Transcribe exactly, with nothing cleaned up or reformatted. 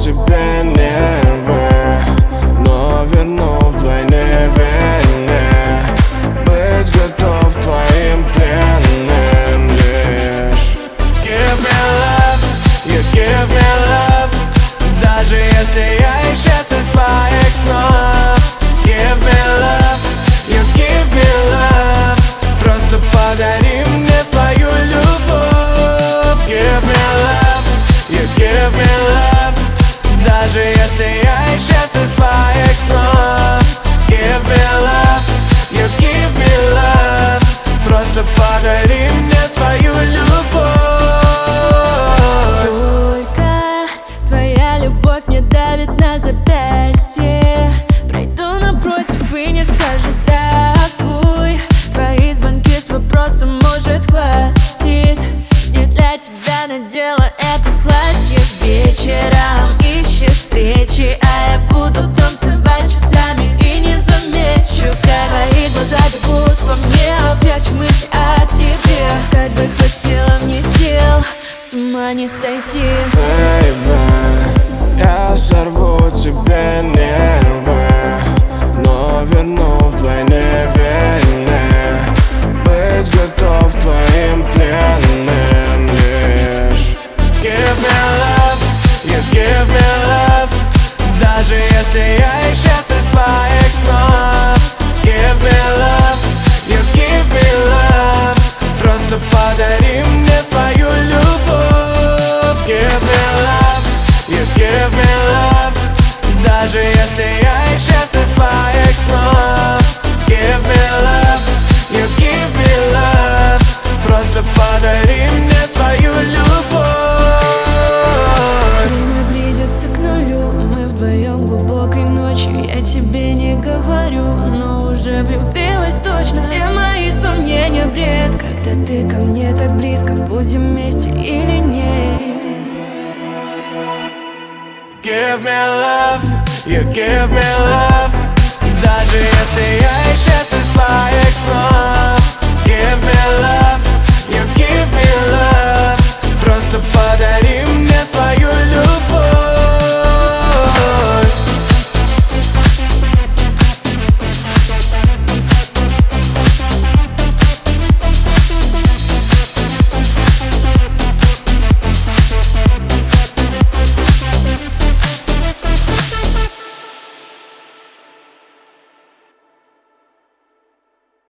тебе нервы, но верну вдвойне войне. Быть готов твоим пленным лишь. Give me love, you give me love, даже если я исчез из твоих снов. Give me love, you give me love, просто подари мне свою любовь. Give me love, you give me love, даже если я исчез из твоих снов. Give me love, you give me love, просто подари мне свою любовь. Только твоя любовь мне давит на запястье. Пройду напротив и не скажу здравствуй. Твои звонки с вопросом, может, хватит. Не для тебя надела это платье. Вечером ищешь встречи, а я буду танцевать часами и не замечу, как твои глаза бегут по мне, а прячу мысли о тебе. Как бы хватило мне сил, с ума не сойти. Baby, я сорву тебе нервы, но верну вдвойне войне. Быть готов твоим пленным лишь. Give me love, you give me love, даже если я исчез из твоих снов. Give me love, you give me love, просто подари мне свою любовь. Give me love, you give me love, даже если я исчез из твоих снов. Give me love, you give me love, просто подари мне свою любовь. Время близится к нулю, мы вдвоем глубокой ночью. Я тебе не говорю, но уже влюбилась точно. Все мои сомнения бред, когда ты ко мне так близко. Будем вместе или нет? Give me love, you give me love, даже если я исчез из твоих снов.